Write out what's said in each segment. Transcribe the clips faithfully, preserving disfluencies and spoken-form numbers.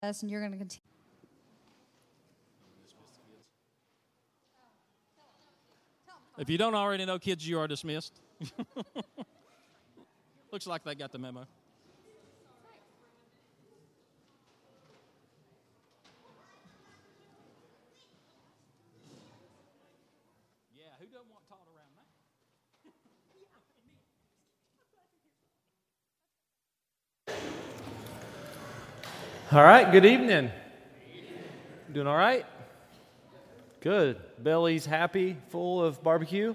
us, and you're going to continue. If you don't already know, kids, you are dismissed. Looks like they got the memo. Yeah, who doesn't want taught around that? All right, good evening. Doing all right? Good. Belly's happy, full of barbecue?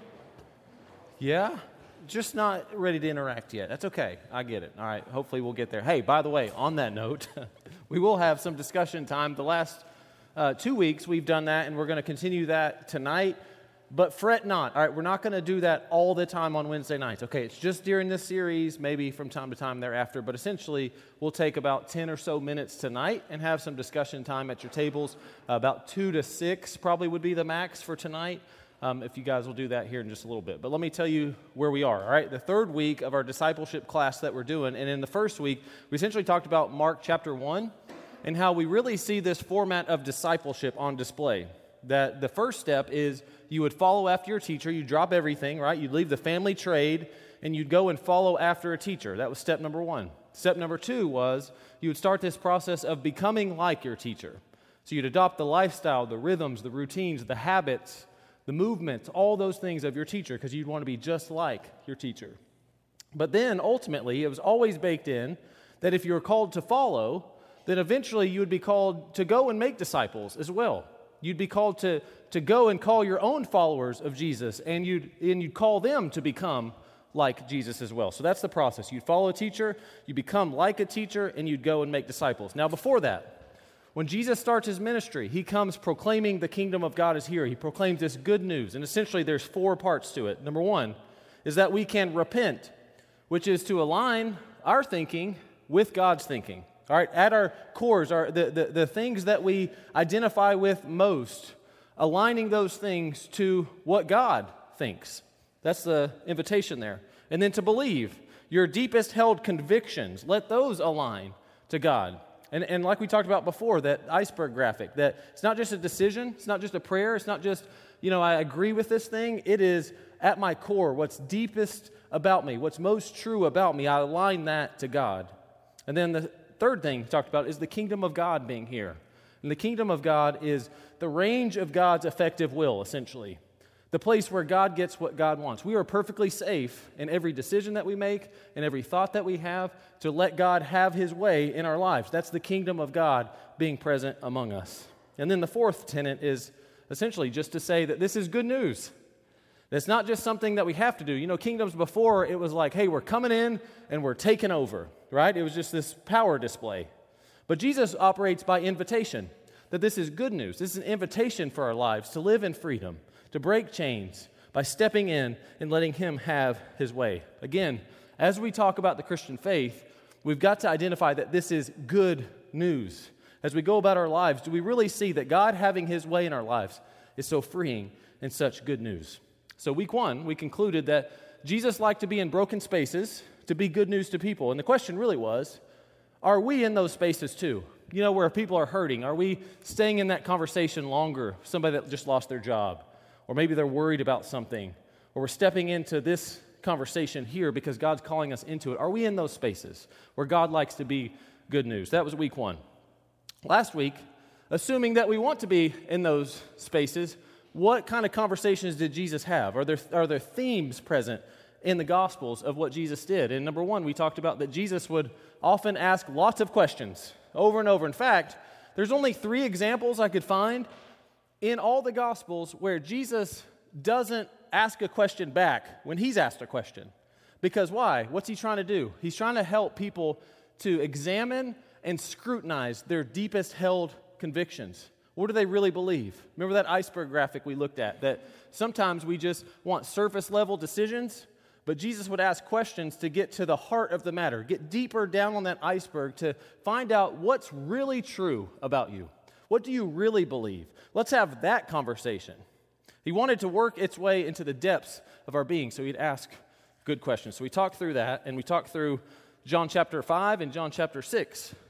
Yeah? Just not ready to interact yet. That's okay. I get it. All right, hopefully we'll get there. Hey, by the way, on that note, we will have some discussion time. The last uh, two weeks we've done that, and we're going to continue that tonight. But fret not. All right, we're not going to do that all the time on Wednesday nights. Okay, it's just during this series, maybe from time to time thereafter. But essentially, we'll take about ten or so minutes tonight and have some discussion time at your tables. Uh, about two to six probably would be the max for tonight, um, if you guys will do that here in just a little bit. But let me tell you where we are, all right? The third week of our discipleship class that we're doing. And in the first week, we essentially talked about Mark chapter one and how we really see this format of discipleship on display. That the first step is you would follow after your teacher. You drop everything, right? You'd leave the family trade, and you'd go and follow after a teacher. That was step number one. Step number two was you would start this process of becoming like your teacher. So you'd adopt the lifestyle, the rhythms, the routines, the habits, the movements, all those things of your teacher, because you'd want to be just like your teacher. But then, ultimately, it was always baked in that if you were called to follow, then eventually you would be called to go and make disciples as well. You'd be called to, to go and call your own followers of Jesus, and you'd, and you'd call them to become like Jesus as well. So that's the process. You'd follow a teacher, you become like a teacher, and you'd go and make disciples. Now, before that, when Jesus starts his ministry, he comes proclaiming the kingdom of God is here. He proclaims this good news, and essentially there's four parts to it. Number one is that we can repent, which is to align our thinking with God's thinking. All right, at our cores, our, the, the, the things that we identify with most, aligning those things to what God thinks. That's the invitation there. And then to believe, your deepest held convictions, let those align to God. And, and like we talked about before, that iceberg graphic, that it's not just a decision, it's not just a prayer, it's not just, you know, I agree with this thing. It is at my core, what's deepest about me, what's most true about me, I align that to God. And then the third thing he talked about is the kingdom of God being here. And the kingdom of God is the range of God's effective will, essentially. The place where God gets what God wants. We are perfectly safe in every decision that we make and every thought that we have to let God have his way in our lives. That's the kingdom of God being present among us. And then the fourth tenet is essentially just to say that this is good news. It's not just something that we have to do. You know, kingdoms before, it was like, hey, we're coming in and we're taking over, right? It was just this power display. But Jesus operates by invitation, that this is good news. This is an invitation for our lives to live in freedom, to break chains by stepping in and letting him have his way. Again, as we talk about the Christian faith, we've got to identify that this is good news. As we go about our lives, do we really see that God having his way in our lives is so freeing and such good news? So week one, we concluded that Jesus liked to be in broken spaces to be good news to people. And the question really was, are we in those spaces too? You know, where people are hurting. Are we staying in that conversation longer? Somebody that just lost their job. Or maybe they're worried about something. Or we're stepping into this conversation here because God's calling us into it. Are we in those spaces where God likes to be good news? That was week one. Last week, assuming that we want to be in those spaces, what kind of conversations did Jesus have? Are there, are there themes present in the Gospels of what Jesus did? And number one, we talked about that Jesus would often ask lots of questions over and over. In fact, there's only three examples I could find in all the Gospels where Jesus doesn't ask a question back when he's asked a question. Because why? What's he trying to do? He's trying to help people to examine and scrutinize their deepest held convictions. What do they really believe? Remember that iceberg graphic we looked at, that sometimes we just want surface level decisions, but Jesus would ask questions to get to the heart of the matter, get deeper down on that iceberg to find out what's really true about you. What do you really believe? Let's have that conversation. He wanted to work its way into the depths of our being, so he'd ask good questions. So we talked through that, and we talked through John chapter five and John chapter six.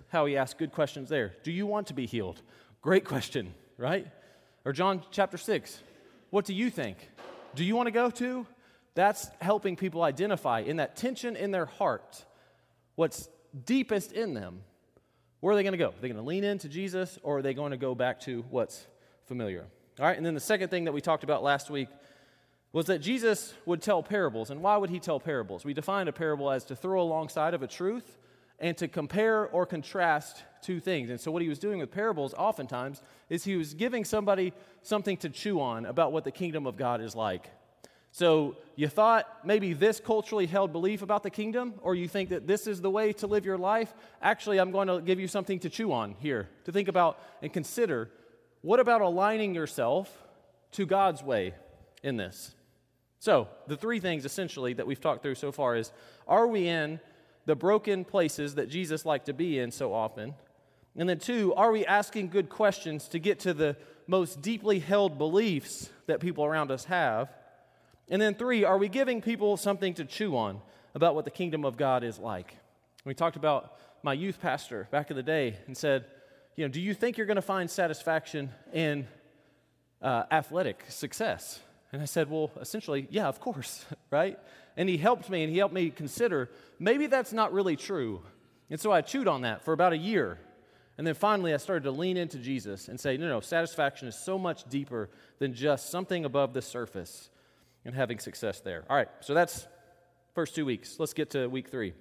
how he asks good questions there. Do you want to be healed? Great question, right? Or John chapter six, what do you think? Do you want to go to? That's helping people identify in that tension in their heart, what's deepest in them. Where are they going to go? Are they going to lean into Jesus, or are they going to go back to what's familiar? All right, and then the second thing that we talked about last week was that Jesus would tell parables. And why would he tell parables? We defined a parable as to throw alongside of a truth and to compare or contrast two things. And so what he was doing with parables oftentimes is he was giving somebody something to chew on about what the kingdom of God is like. So you thought maybe this culturally held belief about the kingdom, or you think that this is the way to live your life. Actually, I'm going to give you something to chew on here, to think about and consider. What about aligning yourself to God's way in this? So the three things essentially that we've talked through so far is, are we in the broken places that Jesus liked to be in so often? And then two, are we asking good questions to get to the most deeply held beliefs that people around us have? And then three, are we giving people something to chew on about what the kingdom of God is like? We talked about my youth pastor back in the day and said, you know, do you think you're going to find satisfaction in uh, athletic success? And I said, well, essentially, yeah, of course, right? And he helped me, and he helped me consider, maybe that's not really true. And so I chewed on that for about a year. And then finally, I started to lean into Jesus and say, no, no, satisfaction is so much deeper than just something above the surface and having success there. All right, so that's first two weeks. Let's get to week three.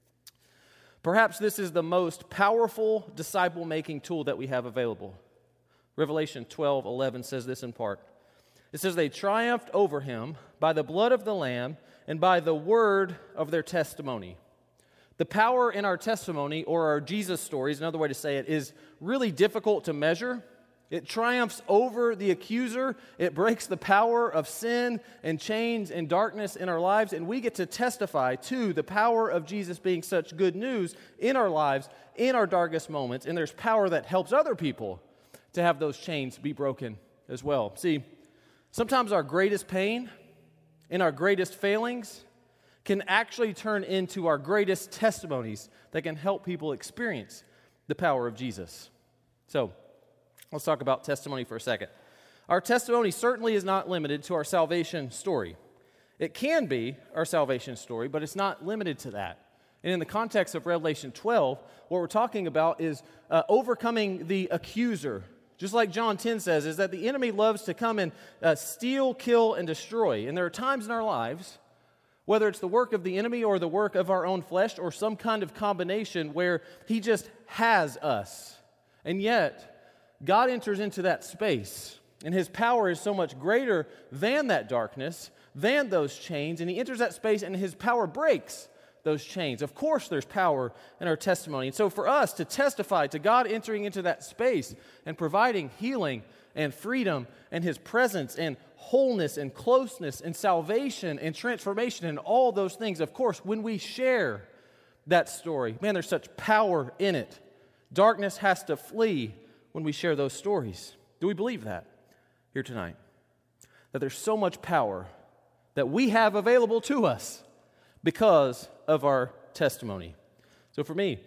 Perhaps this is the most powerful disciple-making tool that we have available. Revelation twelve eleven says this in part. It says, they triumphed over him by the blood of the Lamb and by the word of their testimony. The power in our testimony, or our Jesus stories, another way to say it, is really difficult to measure. It triumphs over the accuser. It breaks the power of sin and chains and darkness in our lives, and we get to testify to the power of Jesus being such good news in our lives, in our darkest moments, and there's power that helps other people to have those chains be broken as well. See, sometimes our greatest pain and our greatest failings can actually turn into our greatest testimonies that can help people experience the power of Jesus. So, let's talk about testimony for a second. Our testimony certainly is not limited to our salvation story. It can be our salvation story, but it's not limited to that. And in the context of Revelation twelve, what we're talking about is uh, overcoming the accuser. Just like John ten says, is that the enemy loves to come and uh, steal, kill, and destroy. And there are times in our lives, whether it's the work of the enemy or the work of our own flesh or some kind of combination where he just has us. And yet, God enters into that space, and his power is so much greater than that darkness, than those chains, and he enters that space and his power breaks those chains. Of course, there's power in our testimony. And so for us to testify to God entering into that space and providing healing and freedom and his presence and wholeness and closeness and salvation and transformation and all those things, of course, when we share that story, man, there's such power in it. Darkness has to flee when we share those stories. Do we believe that here tonight? That there's so much power that we have available to us because of our testimony. So for me,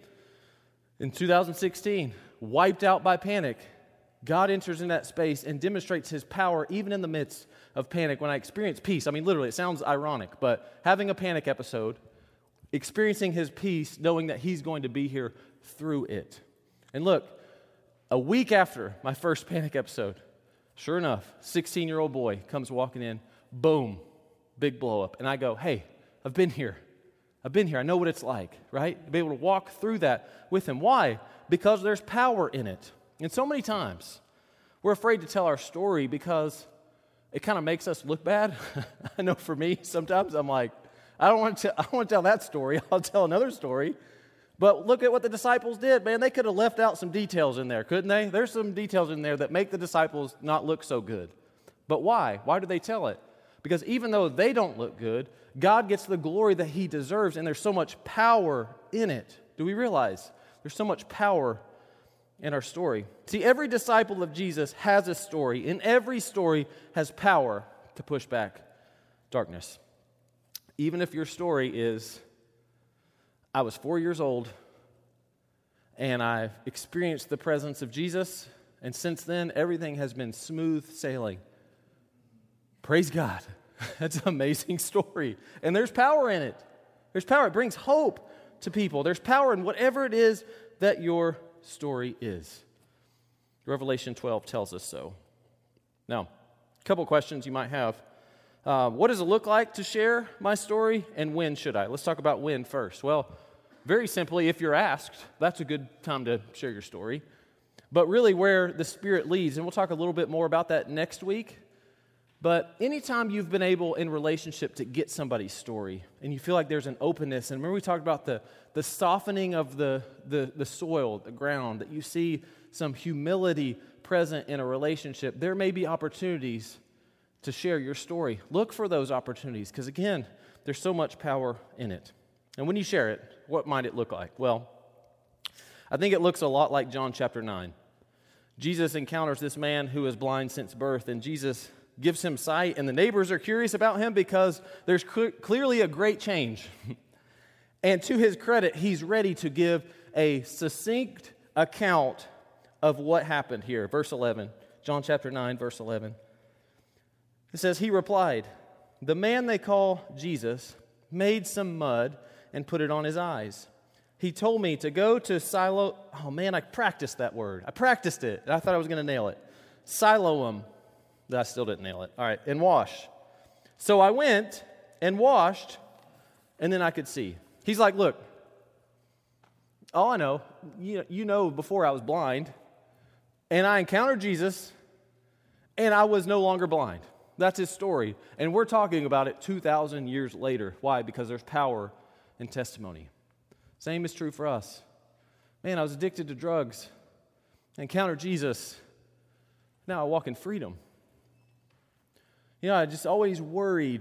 in two thousand sixteen, wiped out by panic, God enters in that space and demonstrates his power even in the midst of panic. When I experience peace, I mean, literally, it sounds ironic, but having a panic episode, experiencing his peace, knowing that he's going to be here through it. And look, a week after my first panic episode, sure enough, sixteen-year-old boy comes walking in, boom, big blow up. And I go, hey, I've been here. I've been here. I know what it's like, right? To be able to walk through that with him. Why? Because there's power in it. And so many times, we're afraid to tell our story because it kind of makes us look bad. I know for me, sometimes I'm like, I don't want to, I don't want to tell that story. I'll tell another story. But look at what the disciples did, man. They could have left out some details in there, couldn't they? There's some details in there that make the disciples not look so good. But why? Why do they tell it? Because even though they don't look good, God gets the glory that he deserves, and there's so much power in it. Do we realize there's so much power in our story? See, every disciple of Jesus has a story, and every story has power to push back darkness. Even if your story is, I was four years old, and I've experienced the presence of Jesus, and since then, everything has been smooth sailing. Praise God. That's an amazing story. And there's power in it. There's power. It brings hope to people. There's power in whatever it is that your story is. Revelation twelve tells us so. Now, a couple questions you might have. Uh, what does it look like to share my story, and when should I? Let's talk about when first. Well, very simply, if you're asked, that's a good time to share your story. But really where the Spirit leads, and we'll talk a little bit more about that next week, but anytime you've been able in relationship to get somebody's story, and you feel like there's an openness, and remember we talked about the, the softening of the, the, the soil, the ground, that you see some humility present in a relationship, there may be opportunities to share your story. Look for those opportunities, because again, there's so much power in it. And when you share it, what might it look like? Well, I think it looks a lot like John chapter nine. Jesus encounters this man who is blind since birth, and Jesus gives him sight, and the neighbors are curious about him because there's cl- clearly a great change. And to his credit, he's ready to give a succinct account of what happened here. Verse eleven, John chapter nine, verse eleven. It says, he replied, the man they call Jesus made some mud and put it on his eyes. He told me to go to Siloam. Oh man, I practiced that word. I practiced it, and I thought I was going to nail it. Siloam. I still didn't nail it. All right, and wash. So I went and washed, and then I could see. He's like, look, all I know, you, you know before I was blind, and I encountered Jesus, and I was no longer blind. That's his story. And we're talking about it two thousand years later. Why? Because there's power in testimony. Same is true for us. Man, I was addicted to drugs. I encountered Jesus. Now I walk in freedom. You know, I just always worried.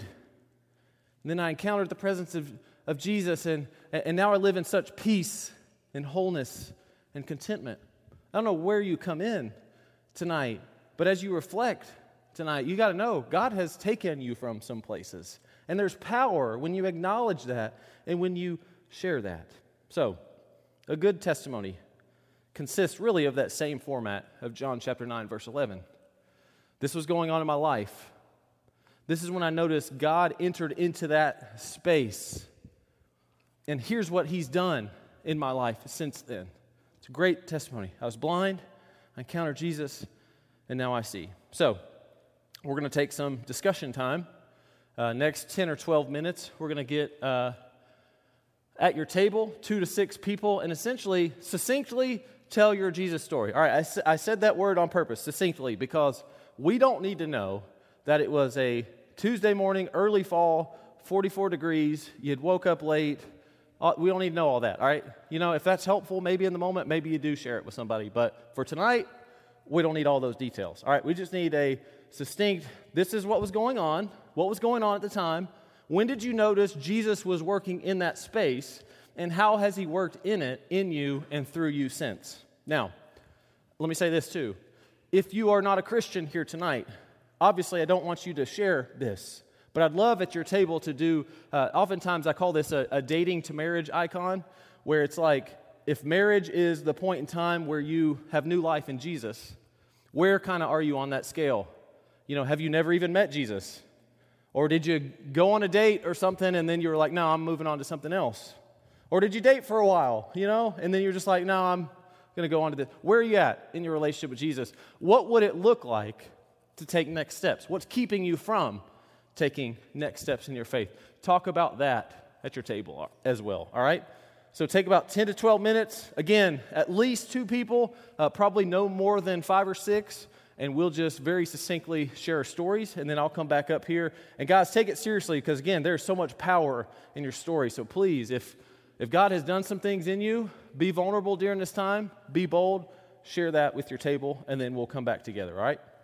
And then I encountered the presence of, of Jesus, and, and now I live in such peace and wholeness and contentment. I don't know where you come in tonight, but as you reflect tonight, you got to know God has taken you from some places. And there's power when you acknowledge that and when you share that. So, a good testimony consists really of that same format of John chapter nine, verse eleven. This was going on in my life. This is when I noticed God entered into that space. And here's what he's done in my life since then. It's a great testimony. I was blind, I encountered Jesus, and now I see. So, we're going to take some discussion time. Uh, next ten or twelve minutes, we're going to get uh, at your table, two to six people, and essentially, succinctly tell your Jesus story. All right, I, I said that word on purpose, succinctly, because we don't need to know that it was a Tuesday morning, early fall, forty-four degrees, you had woke up late. Uh, we don't need to know all that, all right? You know, if that's helpful, maybe in the moment, maybe you do share it with somebody. But for tonight, we don't need all those details, all right? We just need a succinct, this is what was going on, what was going on at the time, when did you notice Jesus was working in that space, and how has he worked in it, in you, and through you since? Now, let me say this too. If you are not a Christian here tonight, obviously I don't want you to share this, but I'd love at your table to do, uh, oftentimes I call this a, a dating to marriage icon, where it's like, if marriage is the point in time where you have new life in Jesus, where kind of are you on that scale? You know, have you never even met Jesus? Or did you go on a date or something and then you were like, no, I'm moving on to something else? Or did you date for a while, you know, and then you're just like, no, I'm going to go on to this. Where are you at in your relationship with Jesus? What would it look like to take next steps? What's keeping you from taking next steps in your faith? Talk about that at your table as well, all right? So take about ten to twelve minutes. Again, at least two people, uh, probably no more than five or six, and we'll just very succinctly share our stories, and then I'll come back up here. And guys, take it seriously, because again, there's so much power in your story. So please, if if God has done some things in you, be vulnerable during this time, be bold, share that with your table, and then we'll come back together, all right?